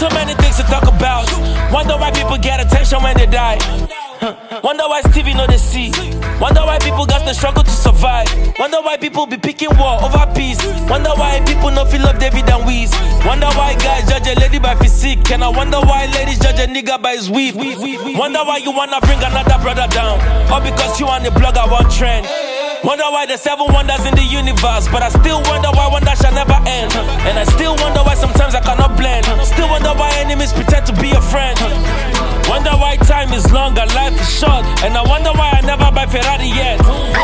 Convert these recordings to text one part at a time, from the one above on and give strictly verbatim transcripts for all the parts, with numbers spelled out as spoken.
Too many things to talk about. Wonder why people get attention when they die. Wonder why Stevie know they see. Wonder why people got the struggle to survive. Wonder why people be picking war over peace. Wonder why people no feel love David and Weez. Wonder why guys judge a lady by physique. And I wonder why ladies judge a nigga by his weave. Wonder why you wanna bring another brother down. Or because you on the blog about trend. Wonder why there's seven wonders in the universe, but I still wonder why wonder shall never end. And I still wonder why sometimes I cannot blend. Still wonder why enemies pretend to be a friend. Wonder why time is long and life is short. And I wonder why I never buy Ferrari yet.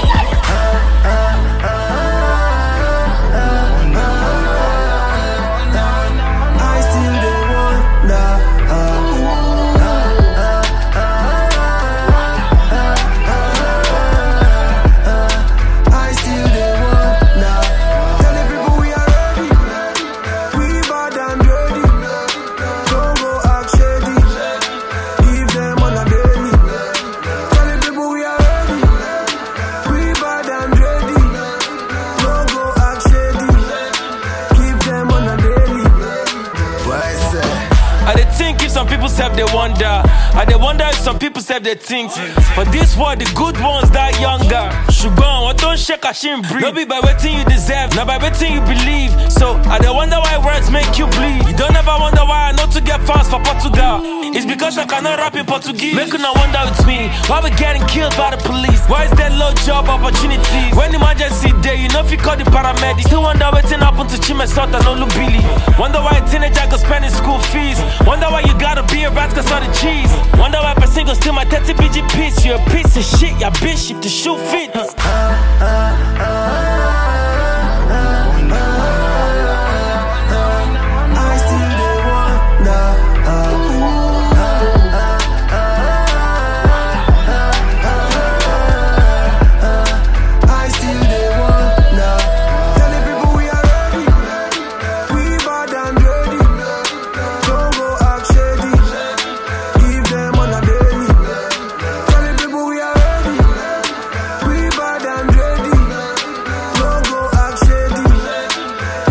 I dey think if some people self they wonder. I dey wonder if some people self they think. For this world, the good ones die younger. Shugon, what don't shake a shin breathe. No be by waiting you deserve, not by waiting you believe. So I dey wonder why words make you bleed. You don't ever wonder why I know to get fast for Portugal. It's because I cannot rap in Portuguese. Make you not wonder with me why we getting killed by the police. Why is there low job opportunities? When emergency day, you know if you call the paramedics. Still wonder waiting happen to Chimesout and Olubili. Wonder why a teenager go spend his school fees. Wonder why you gotta be a rat cause of the cheese. Wonder why person go steal my thirty B G piece. You a piece of shit, ya bitch if the shoe fits.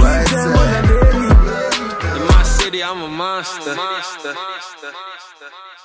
I'm a monster. monster. monster. monster.